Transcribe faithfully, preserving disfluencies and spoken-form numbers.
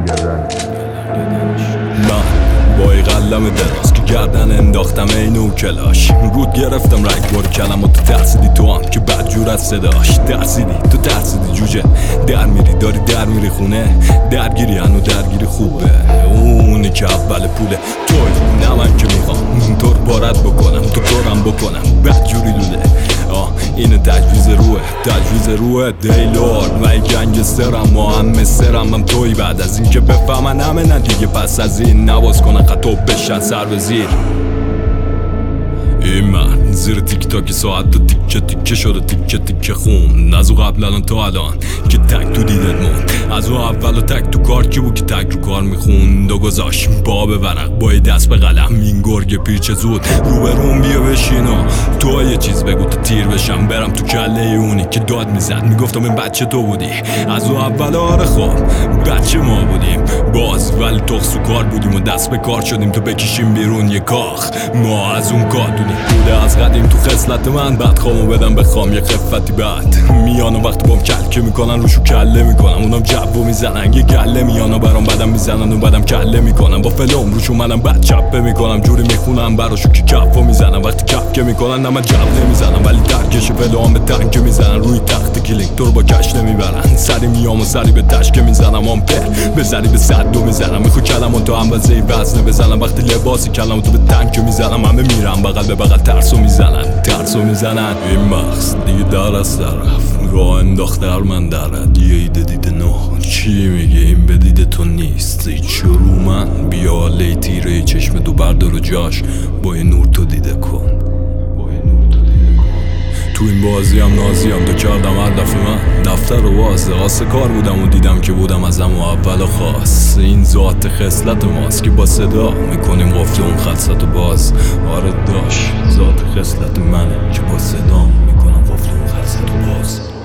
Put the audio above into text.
من با ای قلم دراز که گردن انداختم اینو کلاش رود گرفتم رنگ بار کلمات ترسیدی تو هم که بد جور از صداش ترسیدی تو ترسیدی جوجه در میری داری در میری خونه درگیری هنو درگیری خوبه اونی که اول پوله توی نه من که میخوام طور بارد بکنم تو کارم بکنم بد جوری دوله آه اینه تجویز روه تجویز روه دیلور و ای گنگسترم و همه سرم من توی بعد از این که بفهمن همه نه دیگه پس از این نواز کنن خطا بشن سر به زیر این من زیر تیک تاکی ساعت دو تیکه تیکه شده تیکه تیکه خون از او قبل الان تا الان که تک تو دیدت موند از او اول و تک تو کار کی بود که تک رو کار میخوند و گذاشت با به ورق با دست به قلم این گرگ پیچ زود رو به روم بیا بشین و تو یه چیز بگو تا تیر بشم برم تو کله اونی که داد میزد میگفتم این بچه تو بودی از او اول آره خب بچه ما بودیم باز ولی تخص و کار بودیم و دست به کار شدیم تو بکشیم بیرون یه کاخ ما از اون کار دونیم بوده از قدیم تو خصلت من بعد خامو بدم بخوام یه خفتی بعد میان و وقت بام کلکه میکنن روشو کله میکنم اونم جبو میزنن یه گله میان و برام بدم میزنن و بدم کله میکنم با فلوم روشو منم بعد چپه میکنم جوری میخونم براشو که کفو میزنم وقتی کفکه میکنن نه من جب نمیزنم ولی درکش فلوم به تنکه میزنن روی تخت کلینگ تو رو با کش نمیبرن سری میام و سری به تشکه میزنم آمپر به سری به صد دو میزنم میخو کلمون تو هم وزه وزنه بزنم وقتی لباسی کلمون تو به تنکه میزنم همه میرم بغل به بغل ترسو میزنن ترسو میزنن این مغز دیگه در از طرف راه انداخت در من درد یه ایده دیده نه چی میگه این بدیده تو نیست ای چرو من بیا لی تیره چشم تو بردار و جاش با یه نور تو دیده کن تو این بازی هم نازی هم تو کردم هر دفعه من دفتر و واسه آسه کار بودم و دیدم که بودم ازم و اول و خاص این ذات خصلت ماست که با صدا میکنیم قفل اون خلصت و باز آره داشت ذات خصلت منه که با صدا میکنم قفل اون خلصت و باز